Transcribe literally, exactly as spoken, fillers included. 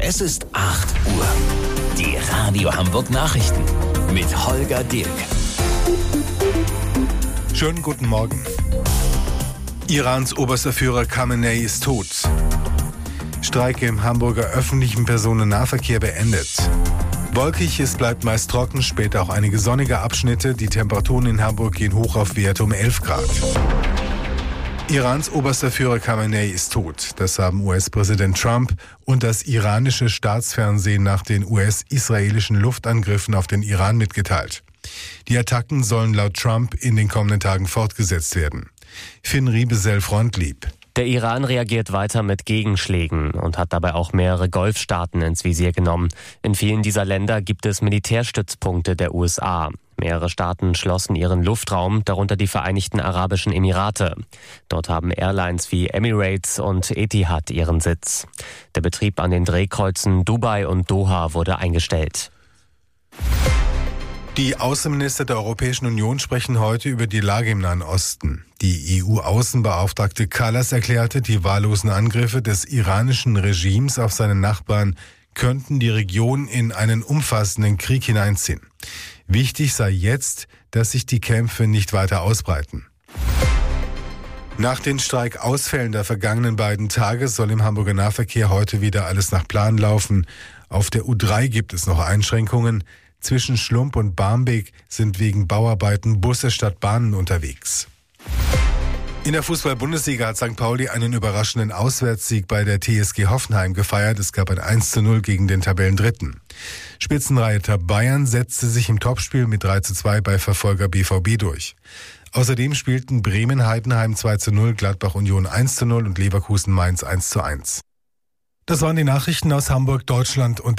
Es ist acht Uhr. Die Radio Hamburg Nachrichten mit Holger Dirk. Schönen guten Morgen. Irans oberster Führer Khamenei ist tot. Streik im Hamburger öffentlichen Personennahverkehr beendet. Wolkig, es bleibt meist trocken, später auch einige sonnige Abschnitte. Die Temperaturen in Hamburg gehen hoch auf Werte um elf Grad. Irans oberster Führer Khamenei ist tot. Das haben U S-Präsident Trump und das iranische Staatsfernsehen nach den U S-israelischen Luftangriffen auf den Iran mitgeteilt. Die Attacken sollen laut Trump in den kommenden Tagen fortgesetzt werden. Finn Riebesell, Frontlieb. Der Iran reagiert weiter mit Gegenschlägen und hat dabei auch mehrere Golfstaaten ins Visier genommen. In vielen dieser Länder gibt es Militärstützpunkte der U S A. Mehrere Staaten schlossen ihren Luftraum, darunter die Vereinigten Arabischen Emirate. Dort haben Airlines wie Emirates und Etihad ihren Sitz. Der Betrieb an den Drehkreuzen Dubai und Doha wurde eingestellt. Die Außenminister der Europäischen Union sprechen heute über die Lage im Nahen Osten. Die E U-Außenbeauftragte Kallas erklärte, die wahllosen Angriffe des iranischen Regimes auf seine Nachbarn könnten die Region in einen umfassenden Krieg hineinziehen. Wichtig sei jetzt, dass sich die Kämpfe nicht weiter ausbreiten. Nach den Streikausfällen der vergangenen beiden Tage soll im Hamburger Nahverkehr heute wieder alles nach Plan laufen. Auf der U drei gibt es noch Einschränkungen. Zwischen Schlump und Barmbek sind wegen Bauarbeiten Busse statt Bahnen unterwegs. In der Fußball-Bundesliga hat Sankt Pauli einen überraschenden Auswärtssieg bei der T S G Hoffenheim gefeiert. Es gab ein eins zu null gegen den Tabellendritten. Spitzenreiter Bayern setzte sich im Topspiel mit drei zu zwei bei Verfolger B V B durch. Außerdem spielten Bremen-Heidenheim zwei zu null, Gladbach-Union eins zu null und Leverkusen-Mainz eins zu eins. Das waren die Nachrichten aus Hamburg, Deutschland und